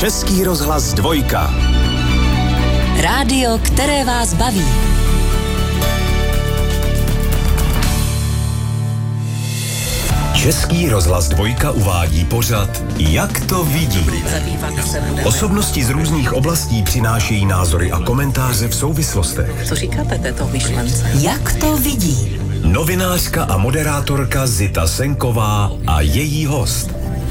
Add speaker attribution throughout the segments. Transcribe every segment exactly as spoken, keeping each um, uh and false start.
Speaker 1: Český rozhlas dvojka.
Speaker 2: Rádio, které vás baví.
Speaker 1: Český rozhlas dvojka uvádí pořad Jak to vidí. Osobnosti z různých oblastí přinášejí názory a komentáře v souvislostech.
Speaker 3: Co říkáte této myšlence?
Speaker 2: Jak to vidí?
Speaker 1: Novinářka a moderátorka Zita Senková a její host.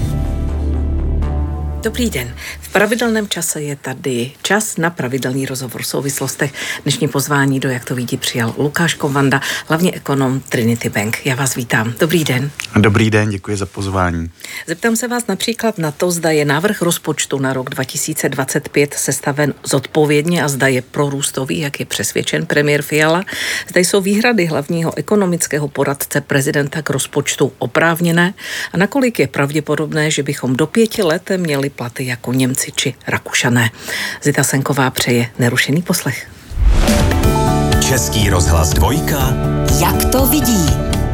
Speaker 3: Dobrý den. V pravidelném čase je tady čas na pravidelný rozhovor v souvislostech. Dnešní pozvání do Jak to vidí přijal Lukáš Kovanda, hlavní ekonom Trinity Bank. Já vás vítám. Dobrý den.
Speaker 4: Dobrý den, děkuji za pozvání.
Speaker 3: Zeptám se vás například na to, zda je návrh rozpočtu na rok dva tisíce dvacet pět sestaven zodpovědně a zda je prorůstový, jak je přesvědčen premiér Fiala. Zda jsou výhrady hlavního ekonomického poradce prezidenta k rozpočtu oprávněné a nakolik je pravděpodobné, že bychom do pěti let měli platy jako Němci či Rakušané. Zita Senková přeje nerušený poslech.
Speaker 1: Český rozhlas dvojka.
Speaker 2: Jak to vidí?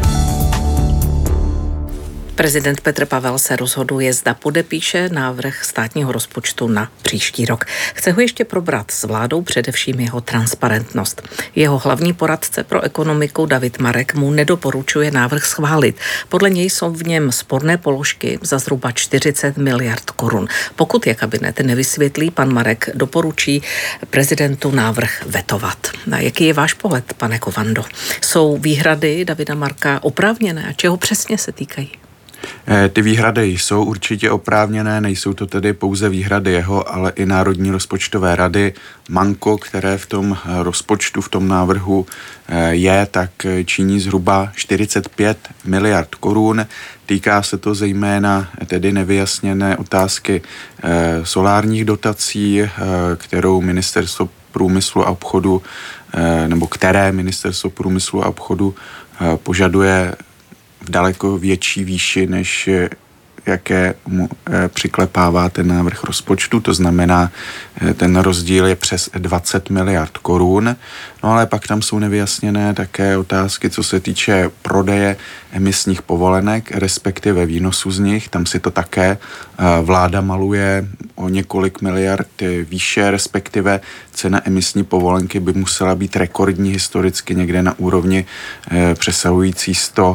Speaker 3: Prezident Petr Pavel se rozhoduje, zda podepíše návrh státního rozpočtu na příští rok. Chce ho ještě probrat s vládou, především jeho transparentnost. Jeho hlavní poradce pro ekonomiku David Marek mu nedoporučuje návrh schválit. Podle něj jsou v něm sporné položky za zhruba čtyřicet miliard korun. Pokud je kabinet nevysvětlí, pan Marek doporučí prezidentu návrh vetovat. A jaký je váš pohled, pane Kovando? Jsou výhrady Davida Marka oprávněné a čeho přesně se týkají?
Speaker 4: Ty výhrady jsou určitě oprávněné, nejsou to tedy pouze výhrady jeho, ale i Národní rozpočtové rady. Manko, které v tom rozpočtu, v tom návrhu je, tak činí zhruba čtyřicet pět miliard korun. Týká se to zejména tedy nevyjasněné otázky solárních dotací, kterou ministerstvo průmyslu a obchodu, nebo které ministerstvo průmyslu a obchodu požaduje v daleko větší výši, než jaké mu přiklepává ten návrh rozpočtu. To znamená, ten rozdíl je přes dvacet miliard korun. No ale pak tam jsou nevyjasněné také otázky, co se týče prodeje emisních povolenek, respektive výnosu z nich. Tam si to také vláda maluje o několik miliard výše, respektive cena emisní povolenky by musela být rekordní historicky někde na úrovni přesahující sto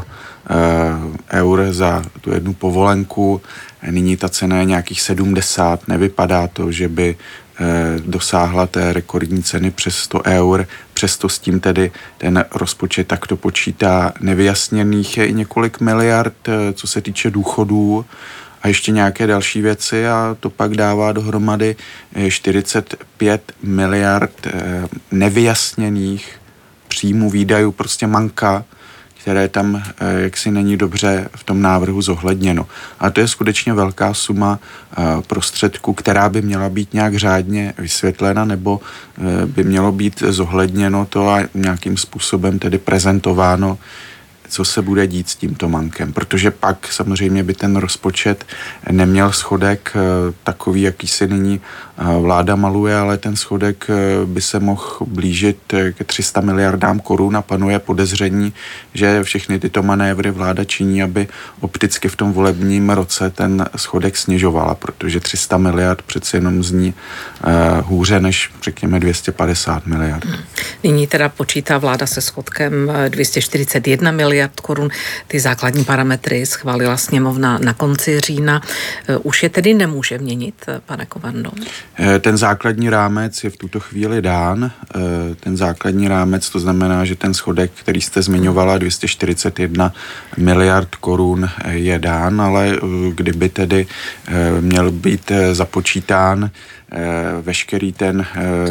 Speaker 4: eur za tu jednu povolenku. Nyní ta cena je nějakých sedmdesát. Nevypadá to, že by dosáhla té rekordní ceny přes sto eur. Přesto s tím tedy ten rozpočet takto počítá. Nevyjasněných je i několik miliard, co se týče důchodů a ještě nějaké další věci a to pak dává dohromady čtyřicet pět miliard nevyjasněných příjmů, výdajů, prostě manka, které tam jaksi není dobře v tom návrhu zohledněno. A to je skutečně velká suma prostředků, která by měla být nějak řádně vysvětlena, nebo by mělo být zohledněno to a nějakým způsobem tedy prezentováno, co se bude dít s tímto mankem. Protože pak samozřejmě by ten rozpočet neměl schodek takový, jaký si nyní vláda maluje, ale ten schodek by se mohl blížit ke tři sta miliardám korun a panuje podezření, že všechny tyto manévry vláda činí, aby opticky v tom volebním roce ten schodek snižovala, protože tři sta miliard přeci jenom zní hůře než řekněme dvě stě padesát miliard.
Speaker 3: Nyní teda počítá vláda se schodkem dvě stě čtyřicet jedna miliard korun. Ty základní parametry schválila sněmovna na konci října. Už je tedy nemůže měnit, pane Kovando?
Speaker 4: Ten základní rámec je v tuto chvíli dán. Ten základní rámec, to znamená, že ten schodek, který jste zmiňovala, dvě stě čtyřicet jedna miliard korun je dán, ale kdyby tedy měl být započítán veškerý ten,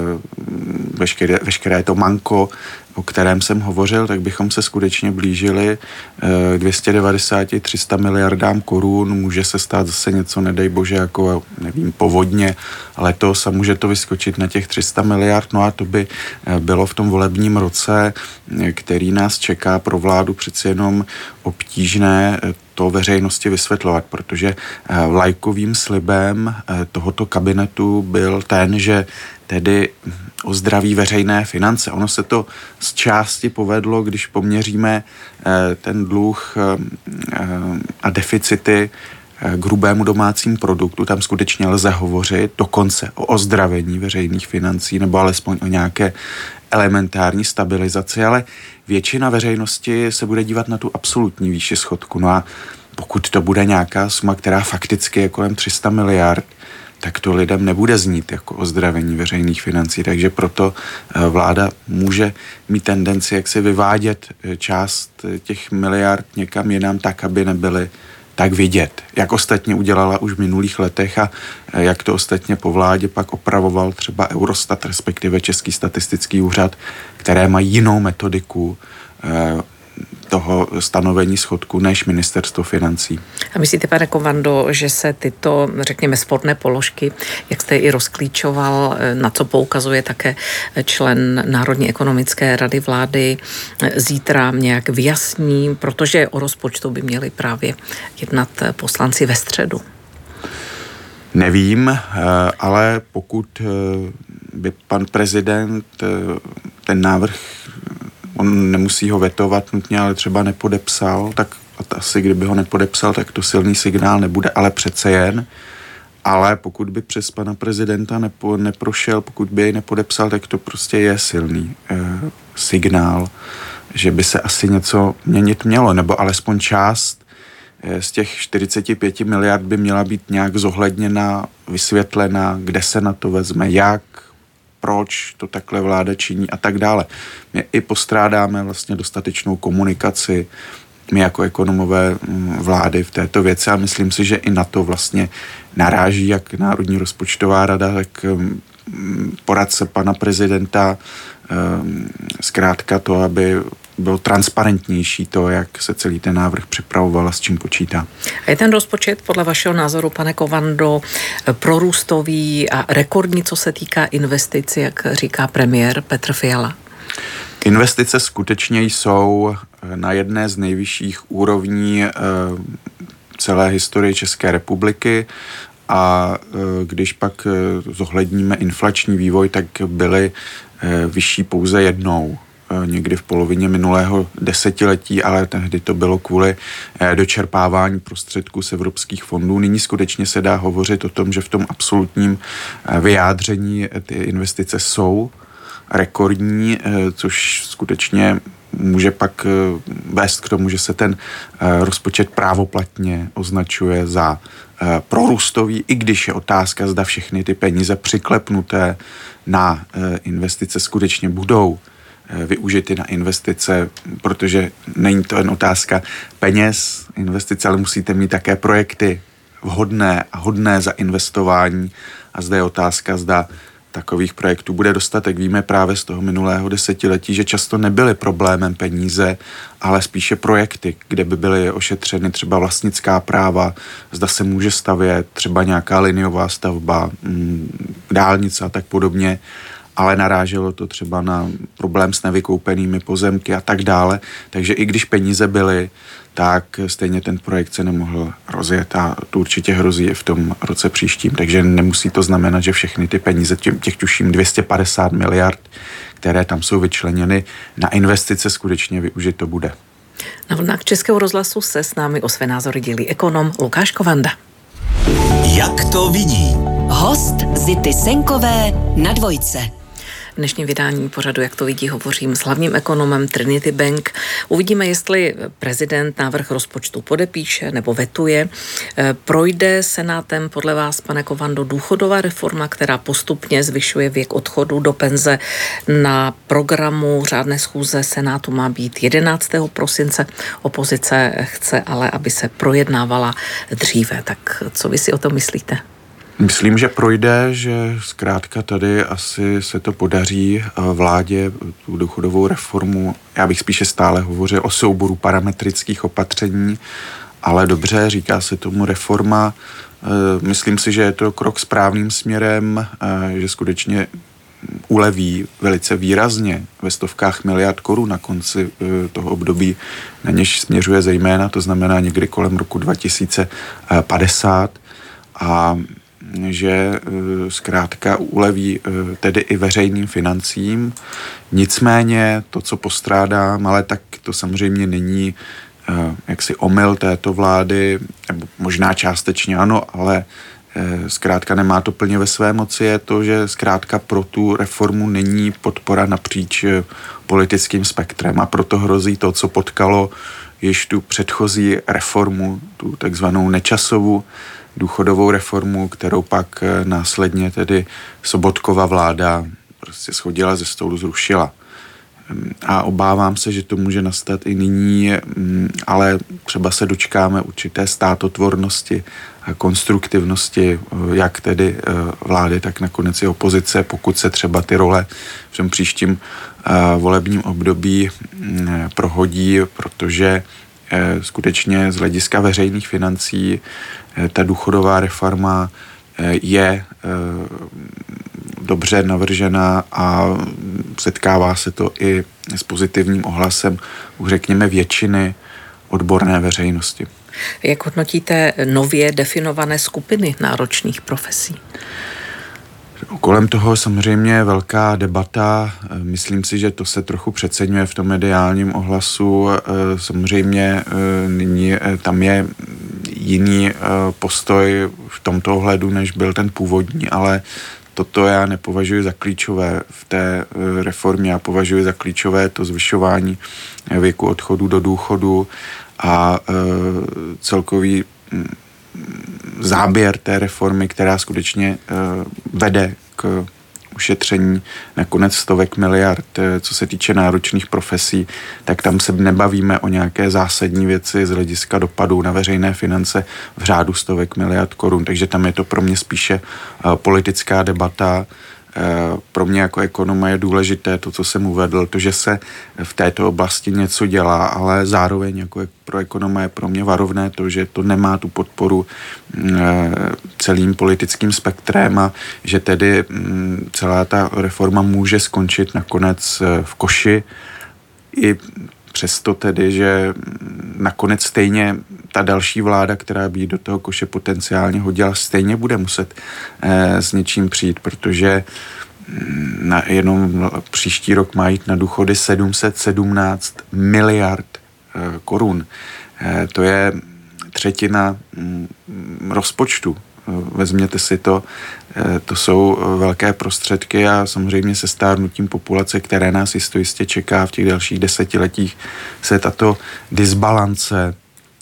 Speaker 4: veškeré, veškeré to manko, o kterém jsem hovořil, tak bychom se skutečně blížili dvě stě devadesát až tři sta miliardám korun. Může se stát zase něco, nedej bože, jako nevím, povodně letos a může to vyskočit na těch tři sta miliard. No a to by bylo v tom volebním roce, který nás čeká pro vládu přeci jenom obtížné to veřejnosti vysvětlovat, protože vlajkovým slibem tohoto kabinetu byl ten, že tedy ozdraví veřejné finance. Ono se to z části povedlo, když poměříme ten dluh a deficity k hrubému domácímu produktu. Tam skutečně lze hovořit dokonce o ozdravení veřejných financí nebo alespoň o nějaké elementární stabilizaci, ale většina veřejnosti se bude dívat na tu absolutní výši schodku. No a pokud to bude nějaká suma, která fakticky je kolem tři sta miliard, tak to lidem nebude znít jako ozdravení veřejných financí. Takže proto vláda může mít tendenci, jak se vyvádět část těch miliard někam jinam tak, aby nebyly tak vidět, jak ostatně udělala už v minulých letech a jak to ostatně po vládě pak opravoval třeba Eurostat, respektive Český statistický úřad, které mají jinou metodiku toho stanovení schodku než ministerstvo financí.
Speaker 3: A myslíte, pane Kovando, že se tyto, řekněme, sporné položky, jak jste i rozklíčoval, na co poukazuje také člen Národní ekonomické rady vlády, zítra nějak vyjasní, protože o rozpočtu by měli právě jednat poslanci ve středu?
Speaker 4: Nevím, ale pokud by pan prezident ten návrh, on nemusí ho vetovat nutně, ale třeba nepodepsal, tak asi kdyby ho nepodepsal, tak to silný signál nebude, ale přece jen. Ale pokud by přes pana prezidenta nepo, neprošel, pokud by jej nepodepsal, tak to prostě je silný e, signál, že by se asi něco měnit mělo, nebo alespoň část e, z těch čtyřicet pět miliard by měla být nějak zohledněna, vysvětlena, kde se na to vezme, jak, proč to takhle vláda činí a tak dále. My i postrádáme vlastně dostatečnou komunikaci, my jako ekonomové vlády v této věci a myslím si, že i na to vlastně naráží jak Národní rozpočtová rada, tak poradce pana prezidenta, zkrátka to, aby bylo transparentnější to, jak se celý ten návrh připravoval a s čím počítá.
Speaker 3: A je ten rozpočet podle vašeho názoru, pane Kovando, prorůstový a rekordní, co se týká investic, jak říká premiér Petr Fiala?
Speaker 4: Investice skutečně jsou na jedné z nejvyšších úrovní celé historie České republiky a když pak zohledníme inflační vývoj, tak byly vyšší pouze jednou, někdy v polovině minulého desetiletí, ale tehdy to bylo kvůli dočerpávání prostředků z evropských fondů. Nyní skutečně se dá hovořit o tom, že v tom absolutním vyjádření ty investice jsou rekordní, což skutečně může pak vést k tomu, že se ten rozpočet právoplatně označuje za prorůstový, i když je otázka, zda všechny ty peníze přiklepnuté na investice skutečně budou využity na investice, protože není to jen otázka peněz, investice, ale musíte mít také projekty vhodné a hodné za investování a zde je otázka, zda takových projektů bude dostatek. Víme právě z toho minulého desetiletí, že často nebyly problémem peníze, ale spíše projekty, kde by byly ošetřeny třeba vlastnická práva, zda se může stavět třeba nějaká liniová stavba, dálnice a tak podobně, ale naráželo to třeba na problém s nevykoupenými pozemky a tak dále. Takže i když peníze byly, tak stejně ten projekt se nemohl rozjet a to určitě hrozí i v tom roce příštím. Takže nemusí to znamenat, že všechny ty peníze, těch tuším dvě stě padesát miliard, které tam jsou vyčleněny na investice, skutečně využito bude.
Speaker 3: Na vlnách Českého rozhlasu se s námi o své názory dělí ekonom Lukáš Kovanda.
Speaker 1: Jak to vidí?
Speaker 2: Host Zity Senkové na Dvojce.
Speaker 3: V dnešním vydání pořadu Jak to vidí hovořím s hlavním ekonomem Trinity Bank. Uvidíme, jestli prezident návrh rozpočtu podepíše nebo vetuje. Projde senátem podle vás, pane Kovando, důchodová reforma, která postupně zvyšuje věk odchodu do penze. Na programu řádné schůze senátu má být jedenáctého prosince. Opozice chce ale, aby se projednávala dříve. Tak co vy si o tom myslíte?
Speaker 4: Myslím, že projde, že zkrátka tady asi se to podaří vládě tu důchodovou reformu. Já bych spíše stále hovořil o souboru parametrických opatření, ale dobře, říká se tomu reforma. Myslím si, že je to krok správným směrem, že skutečně uleví velice výrazně ve stovkách miliard korun na konci toho období, na něž směřuje zejména, to znamená někdy kolem roku dva tisíce padesát a že zkrátka uleví tedy i veřejným financím. Nicméně to, co postrádám, ale tak to samozřejmě není jaksi omyl této vlády, nebo možná částečně ano, ale zkrátka nemá to plně ve své moci, je to, že zkrátka pro tu reformu není podpora napříč politickým spektrem a proto hrozí to, co potkalo již tu předchozí reformu, tu takzvanou Nečasovu důchodovou reformu, kterou pak následně tedy Sobotkova vláda prostě shodila ze stolu, zrušila. A obávám se, že to může nastat i nyní, ale třeba se dočkáme určité státotvornosti a konstruktivnosti, jak tedy vlády, tak nakonec i opozice, pokud se třeba ty role v tom příštím volebním období prohodí, protože skutečně z hlediska veřejných financí ta důchodová reforma je dobře navržená a setkává se to i s pozitivním ohlasem, už řekněme, většiny odborné veřejnosti.
Speaker 3: Jak hodnotíte nově definované skupiny náročných profesí?
Speaker 4: Kolem toho samozřejmě je velká debata. Myslím si, že to se trochu přeceňuje v tom mediálním ohlasu. Samozřejmě nyní tam je jiný postoj v tomto ohledu, než byl ten původní, ale toto já nepovažuji za klíčové v té reformě. Já považuji za klíčové to zvyšování věku odchodu do důchodu a celkový záběr té reformy, která skutečně vede k ušetření nakonec stovek miliard. Co se týče náročných profesí, tak tam se nebavíme o nějaké zásadní věci z hlediska dopadů na veřejné finance v řádu stovek miliard korun, takže tam je to pro mě spíše politická debata. Pro mě jako ekonoma je důležité to, co jsem uvedl, to, že se v této oblasti něco dělá, ale zároveň jako pro ekonoma je pro mě varovné to, že to nemá tu podporu celým politickým spektrem a že tedy celá ta reforma může skončit nakonec v koši i přesto tedy, že nakonec stejně ta další vláda, která by do toho koše potenciálně hodila, stejně bude muset eh, s něčím přijít, protože na, jenom příští rok má jít na důchody sedm set sedmnáct miliard eh, korun. Eh, to je třetina hm, rozpočtu. Vezměte si to, to jsou velké prostředky a samozřejmě se stárnutím populace, které nás jistě čeká v těch dalších desetiletích, se tato disbalance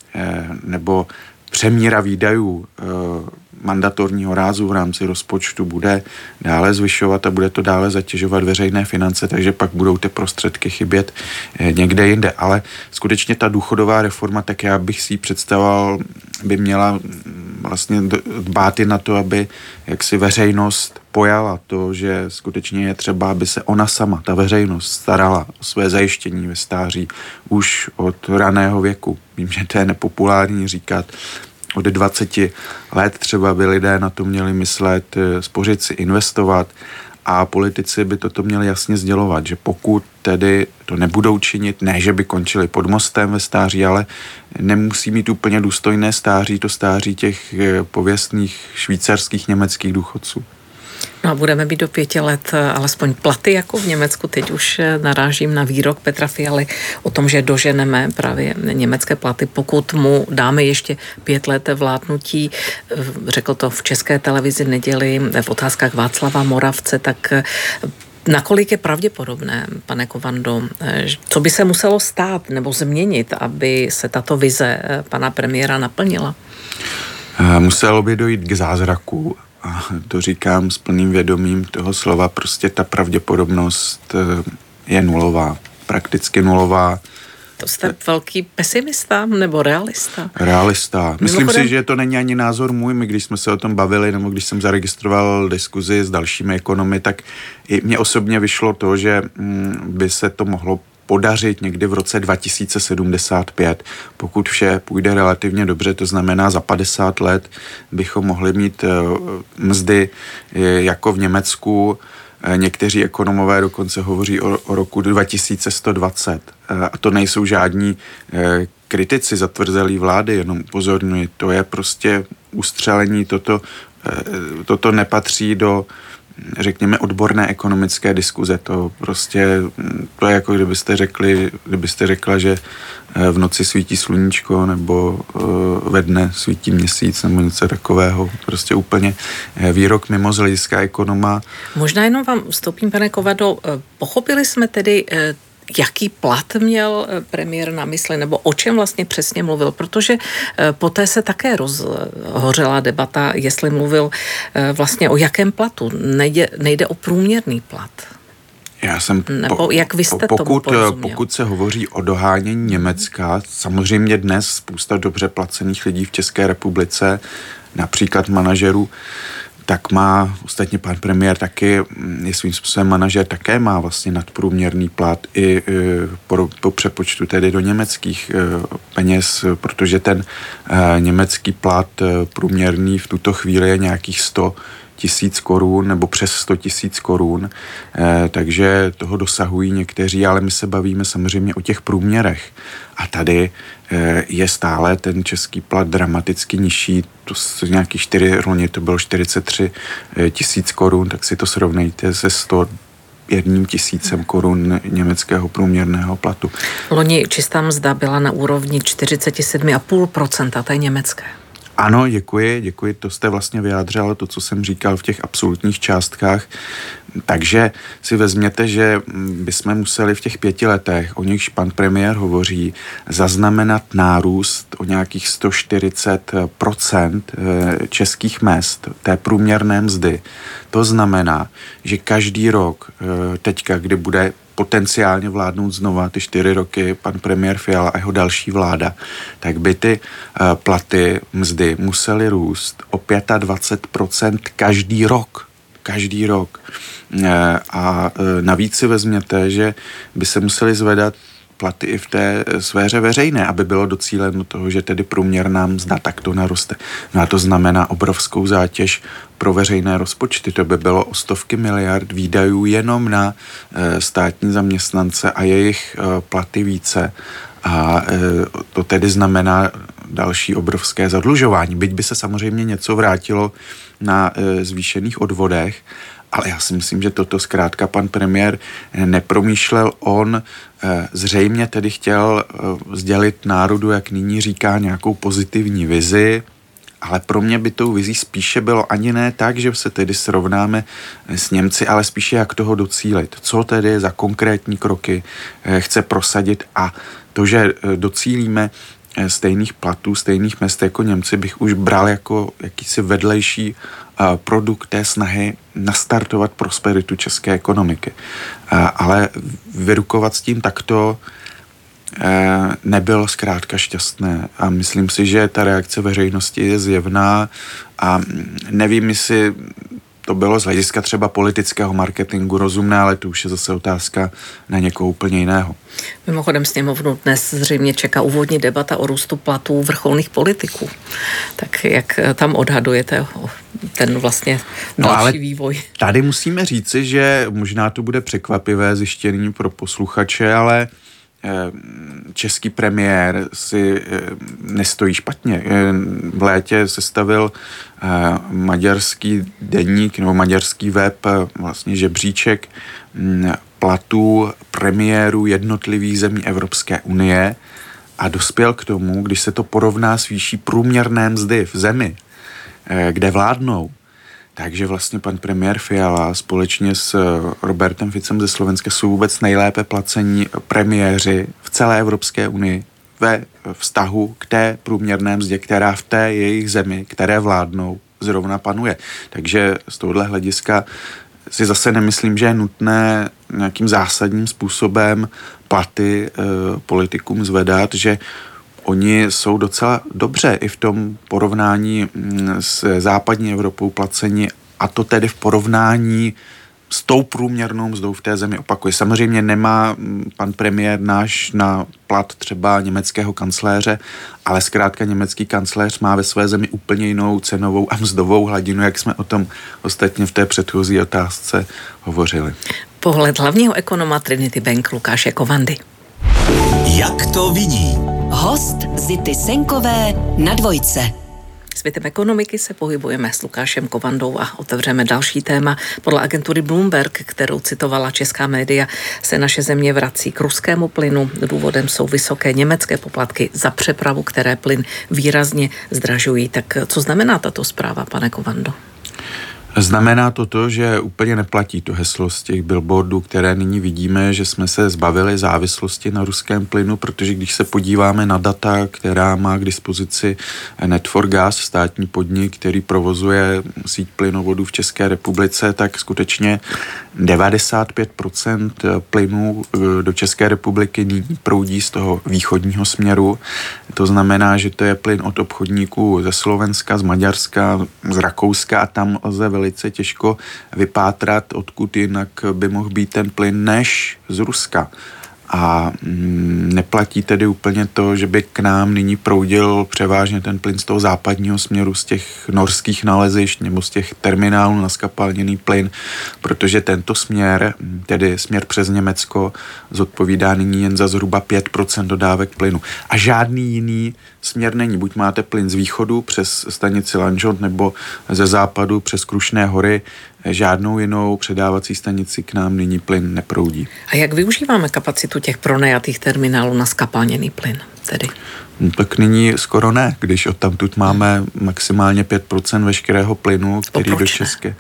Speaker 4: nebo přemíra výdajů mandatorního rázu v rámci rozpočtu bude dále zvyšovat a bude to dále zatěžovat veřejné finance, takže pak budou ty prostředky chybět někde jinde. Ale skutečně ta důchodová reforma, tak já bych si ji představoval, by měla vlastně dbát i na to, aby jaksi veřejnost pojala to, že skutečně je třeba, aby se ona sama, ta veřejnost, starala o své zajištění ve stáří už od raného věku. Vím, že to je nepopulární říkat, od dvaceti let třeba by lidé na to měli myslet, spořit si, investovat a politici by toto měli jasně sdělovat, že pokud tedy to nebudou činit, ne, že by končili pod mostem ve stáří, ale nemusí mít úplně důstojné stáří, to stáří těch pověstných švýcarských, německých důchodců.
Speaker 3: No a budeme být do pěti let alespoň platy, jako v Německu. Teď už narážím na výrok Petra Fialy o tom, že doženeme právě německé platy, pokud mu dáme ještě pět let vládnutí. Řekl to v České televizi neděli v Otázkách Václava Moravce, tak nakolik je pravděpodobné, pane Kovando, co by se muselo stát nebo změnit, aby se tato vize pana premiéra naplnila?
Speaker 4: Muselo by dojít k zázraku. A to říkám s plným vědomím toho slova, prostě ta pravděpodobnost je nulová, prakticky nulová.
Speaker 3: To jste velký pesimista nebo realista?
Speaker 4: Realista. Myslím Mimochodem... si, že to není ani názor můj. My, když jsme se o tom bavili, nebo když jsem zaregistroval diskuzi s dalšími ekonomy, tak i mně osobně vyšlo to, že by se to mohlo podařit někdy v roce dva tisíce sedmdesát pět. Pokud vše půjde relativně dobře, to znamená za padesát let bychom mohli mít mzdy jako v Německu. Někteří ekonomové dokonce hovoří o, o roku dva tisíce sto dvacet. A to nejsou žádní kritici zatvrzelý vlády, jenom upozorňuji, to je prostě ustřelení, toto, toto nepatří do řekněme, odborné ekonomické diskuze. To prostě, to je jako kdybyste řekli, kdybyste řekla, že v noci svítí sluníčko nebo ve dne svítí měsíc nebo něco takového. Prostě úplně výrok mimo z hlediska ekonoma.
Speaker 3: Možná jenom vám vstoupím, pane Kovado, pochopili jsme tedy, jaký plat měl premiér na mysli, nebo o čem vlastně přesně mluvil, protože poté se také rozhořela debata, jestli mluvil vlastně o jakém platu. Nejde, nejde o průměrný plat.
Speaker 4: Já jsem,
Speaker 3: nebo po, jak vy jste
Speaker 4: pokud,
Speaker 3: tomu
Speaker 4: pokud se hovoří o dohánění Německa, samozřejmě dnes spousta dobře placených lidí v České republice, například manažerů, tak má, ostatně pan premiér taky, je svým způsobem manažer, také má vlastně nadprůměrný plat i po, po přepočtu tedy do německých peněz, protože ten německý plat průměrný v tuto chvíli je nějakých sto tisíc korun nebo přes sto tisíc korun, takže toho dosahují někteří, ale my se bavíme samozřejmě o těch průměrech. A tady je stále ten český plat dramaticky nižší, to jsou nějaký čtyři, loni to bylo čtyřicet tři tisíc korun, tak si to srovnejte se sto jedním tisícem korun německého průměrného platu.
Speaker 3: Loni čistá mzda byla na úrovni čtyřicet sedm celá pět procenta, to je německé.
Speaker 4: Ano, děkuji, děkuji, to jste vlastně vyjádřil, to, co jsem říkal v těch absolutních částkách. Takže si vezměte, že bychom museli v těch pěti letech, o nichž pan premiér hovoří, zaznamenat nárůst o nějakých sto čtyřicet procent českých mezd, té průměrné mzdy. To znamená, že každý rok, teďka, kdy bude potenciálně vládnout znova ty čtyři roky pan premiér Fiala a jeho další vláda, tak by ty platy, mzdy musely růst o dvacet pět procent každý rok. Každý rok. A navíc si vezměte, že by se museli zvedat platy i v té sféře veřejné, aby bylo docíleno toho, že tedy průměrná mzda takto naroste. No a to znamená obrovskou zátěž pro veřejné rozpočty. To by bylo o stovky miliard výdajů jenom na státní zaměstnance a jejich platy více. A to tedy znamená další obrovské zadlužování. Byť by se samozřejmě něco vrátilo na zvýšených odvodech, ale já si myslím, že toto zkrátka pan premiér nepromýšlel. On zřejmě tedy chtěl sdělit národu, jak nyní říká, nějakou pozitivní vizi, ale pro mě by tou vizí spíše bylo ani ne tak, že se tedy srovnáme s Němci, ale spíše jak toho docílit. Co tedy za konkrétní kroky chce prosadit a to, že docílíme stejných platů, stejných mezd jako Němci, bych už bral jako jakýsi vedlejší produkt té snahy nastartovat prosperitu české ekonomiky. Ale vyrukovat s tím takto nebylo zkrátka šťastné a myslím si, že ta reakce veřejnosti je zjevná a nevím, jestli to bylo z hlediska třeba politického marketingu rozumné, ale to už je zase otázka na někoho úplně jiného.
Speaker 3: Mimochodem sněmovnu dnes zřejmě čeká úvodní debata o růstu platů vrcholných politiků. Tak jak tam odhadujete ten vlastně další no, ale vývoj?
Speaker 4: Tady musíme říci, že možná to bude překvapivé zjištění pro posluchače, ale český premiér si nestojí špatně. V létě sestavil maďarský deník nebo maďarský web vlastně žebříček platů premiérů jednotlivých zemí Evropské unie a dospěl k tomu, když se to porovná s výší průměrné mzdy v zemi, kde vládnou, takže vlastně pan premiér Fiala společně s Robertem Ficem ze Slovenska jsou vůbec nejlépe placení premiéři v celé Evropské unii ve vztahu k té průměrné mzdě, která v té jejich zemi, které vládnou, zrovna panuje. Takže z tohohle hlediska si zase nemyslím, že je nutné nějakým zásadním způsobem platy e, politikům zvedat, že oni jsou docela dobře i v tom porovnání s západní Evropou placeni a to tedy v porovnání s tou průměrnou mzdou v té zemi. Opakuji, samozřejmě nemá pan premiér náš na plat třeba německého kancléře, ale zkrátka německý kancléř má ve své zemi úplně jinou cenovou a mzdovou hladinu, jak jsme o tom ostatně v té předchozí otázce hovořili.
Speaker 3: Pohled hlavního ekonoma Trinity Bank Lukáše Kovandy.
Speaker 1: Jak to vidí?
Speaker 2: Host Zity Senkové na Dvojce.
Speaker 3: Světem ekonomiky se pohybujeme s Lukášem Kovandou a otevřeme další téma. Podle agentury Bloomberg, kterou citovala česká média, se naše země vrací k ruskému plynu. Důvodem jsou vysoké německé poplatky za přepravu, které plyn výrazně zdražují. Tak co znamená tato zpráva, pane Kovando?
Speaker 4: Znamená to to, že úplně neplatí to heslo z těch billboardů, které nyní vidíme, že jsme se zbavili závislosti na ruském plynu, protože když se podíváme na data, která má k dispozici Net four Gas, státní podnik, který provozuje síť plynovodů v České republice, tak skutečně devadesát pět procent plynu do České republiky nyní proudí z toho východního směru. To znamená, že to je plyn od obchodníků ze Slovenska, z Maďarska, z Rakouska a tam lze velice těžko vypátrat, odkud jinak by mohl být ten plyn než z Ruska. A mm, neplatí tedy úplně to, že by k nám nyní proudil převážně ten plyn z toho západního směru, z těch norských nalezišť nebo z těch terminálů na skapalněný plyn, protože tento směr, tedy směr přes Německo, zodpovídá nyní jen za zhruba pět procent dodávek plynu. A žádný jiný směr není. Buď máte plyn z východu přes stanici Lanžhot nebo ze západu přes Krušné hory, žádnou jinou předávací stanici k nám nyní plyn neproudí.
Speaker 3: A jak využíváme kapacitu těch pronajatých terminálů na skapalněný plyn tedy?
Speaker 4: No, tak nyní skoro ne, když odtamtud máme maximálně pět procent veškerého plynu, který do České.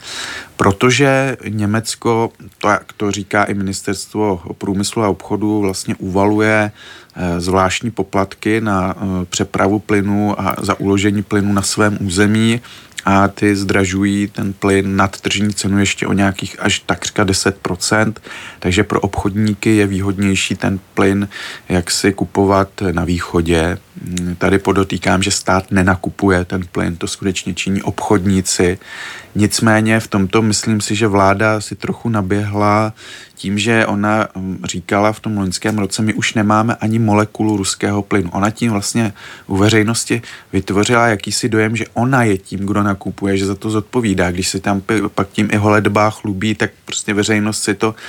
Speaker 4: Protože Německo, to, jak to říká i ministerstvo průmyslu a obchodu, vlastně uvaluje zvláštní poplatky na přepravu plynu a za uložení plynu na svém území a ty zdražují ten plyn nad tržní cenu ještě o nějakých až takřka deset procent, takže pro obchodníky je výhodnější ten plyn jak si kupovat na východě. Tady podotýkám, že stát nenakupuje ten plyn, to skutečně činí obchodníci. Nicméně v tomto myslím si, že vláda si trochu naběhla tím, že ona říkala v tom loňském roce, my už nemáme ani molekulu ruského plynu. Ona tím vlastně u veřejnosti vytvořila jakýsi dojem, že ona je tím, kdo nakupuje, že za to zodpovídá. Když si tam pak tím i holedbá chlubí, tak prostě veřejnost si to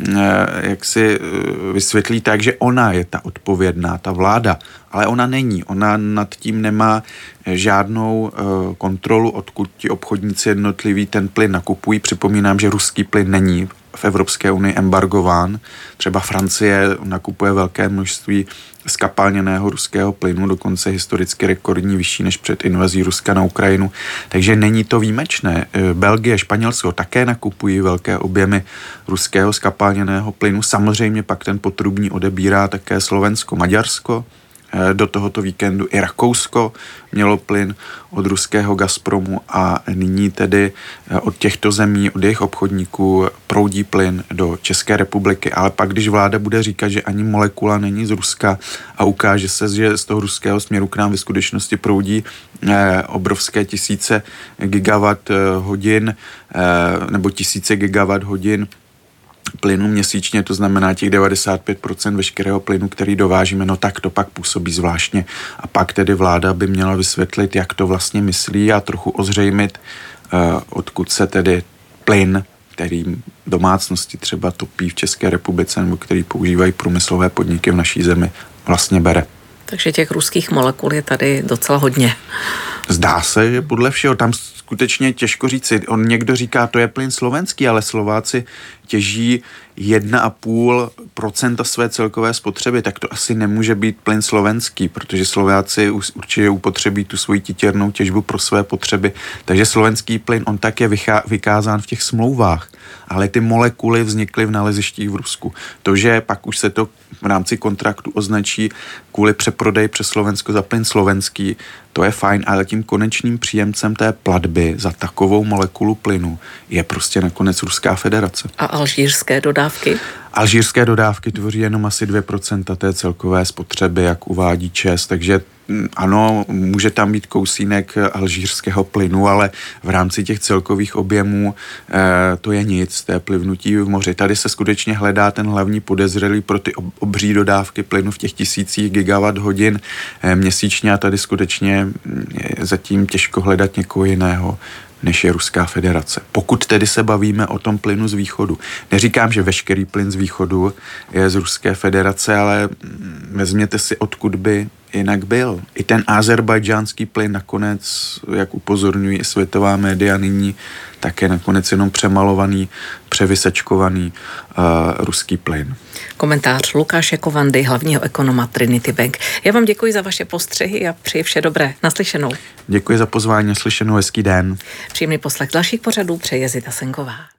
Speaker 4: jak si vysvětlí tak, že ona je ta odpovědná, ta vláda. Ale ona není. Ona nad tím nemá žádnou kontrolu, odkud ti obchodníci jednotliví ten plyn nakupují. Připomínám, že ruský plyn není v Evropské unii embargován. Třeba Francie nakupuje velké množství skapalněného ruského plynu, dokonce historicky rekordní, vyšší než před invazí Ruska na Ukrajinu. Takže není to výjimečné. Belgie, Španělsko také nakupují velké objemy ruského skapalněného plynu. Samozřejmě pak ten potrubní odebírá také Slovensko, Maďarsko. Do tohoto víkendu i Rakousko mělo plyn od ruského Gazpromu a nyní tedy od těchto zemí, od jejich obchodníků proudí plyn do České republiky. Ale pak, když vláda bude říkat, že ani molekula není z Ruska a ukáže se, že z toho ruského směru k nám ve skutečnosti proudí obrovské tisíce gigawatt hodin nebo tisíce gigawatt hodin plynu měsíčně, to znamená těch devadesát pět procent veškerého plynu, který dovážíme, no tak to pak působí zvláštně. A pak tedy vláda by měla vysvětlit, jak to vlastně myslí a trochu ozřejmit, odkud se tedy plyn, který domácnosti třeba topí v České republice nebo který používají průmyslové podniky v naší zemi, vlastně bere.
Speaker 3: Takže těch ruských molekul je tady docela hodně.
Speaker 4: Zdá se, že podle všeho tam skutečně těžko říci. On někdo říká, to je plyn slovenský, ale Slováci těží jedna a půl procenta své celkové spotřeby, tak to asi nemůže být plyn slovenský, protože Slováci určitě upotřebí tu svoji titěrnou těžbu pro své potřeby. Takže slovenský plyn, on tak je vykázán v těch smlouvách, ale ty molekuly vznikly v nalezištích v Rusku. To, že pak už se to v rámci kontraktu označí kvůli přeprodeji přes Slovensko za plyn slovenský, to je fajn, ale tím konečným příjemcem té platby za takovou molekulu plynu je prostě nakonec Ruská federace.
Speaker 3: A alžírské dodávky?
Speaker 4: Alžírské dodávky tvoří jenom asi dvě procenta té celkové spotřeby, jak uvádí ČEZ, takže ano, může tam být kousínek alžírského plynu, ale v rámci těch celkových objemů e, to je nic, to je plivnutí v moři. Tady se skutečně hledá ten hlavní podezřelý pro ty obří dodávky plynu v těch tisících gigawatt hodin e, měsíčně a tady skutečně je zatím těžko hledat někoho jiného, než je Ruská federace. Pokud tedy se bavíme o tom plynu z východu. Neříkám, že veškerý plyn z východu je z Ruské federace, ale vezměte si, odkud by jinak byl. I ten azerbajdžánský plyn nakonec, jak upozorňují světová média nyní, tak je nakonec jenom přemalovaný, převysečkovaný uh, ruský plyn.
Speaker 3: Komentář Lukáše Kovandy, hlavního ekonoma Trinity Bank. Já vám děkuji za vaše postřehy a přeji vše dobré. Naslyšenou.
Speaker 4: Děkuji za pozvání, naslyšenou, hezký den.
Speaker 3: Příjemný poslech dalších pořadů přeje Zita Senková.